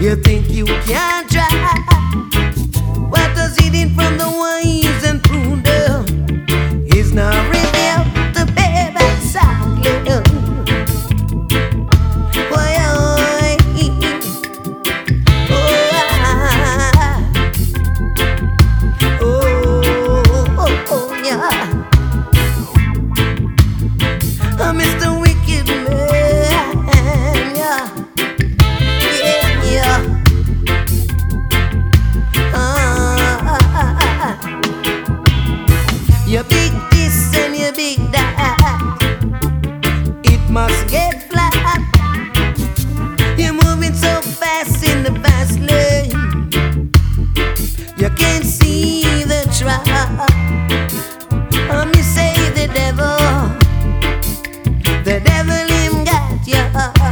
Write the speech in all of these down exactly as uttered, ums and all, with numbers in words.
You think you can try? What does eating from the wise and pruned is not revealed the baby silent. Why, oh, oh, oh, oh, yeah. Oh, Mister Wicked Man, yeah, yeah, yeah. You big this and you big that, it must get flat. You're moving so fast in the fast lane, you can't see the trap. Oh, me say the devil, the devil him got you.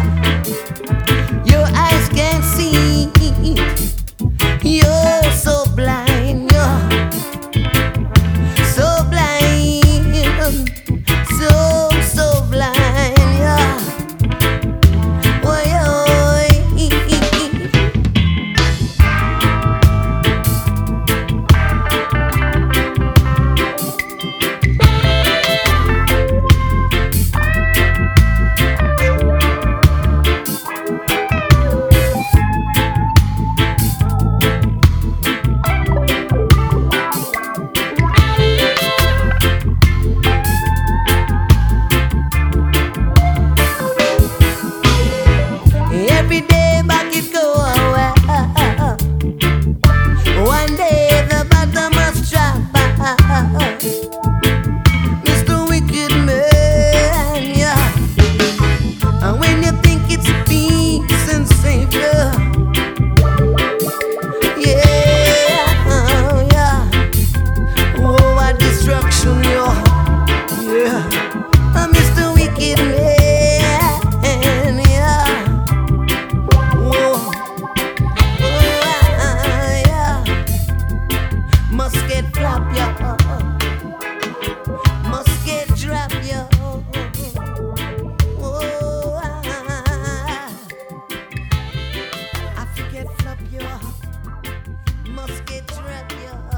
Your eyes can't see, you're so blind, you're so blind, so, so blind, yeah. Why, oh, every day back it go away. One day the bottom must drop. Mister Wicked Man, yeah. And when you think it's peace and savior, yeah, yeah. Oh, what destruction, yeah, yeah. Uh, Mister Wicked Man, yeah. Whoa, oh, yeah. Must get flop, yeah. Must get drop, yeah. Oh, I forget flop, yeah. Must get drop, yeah.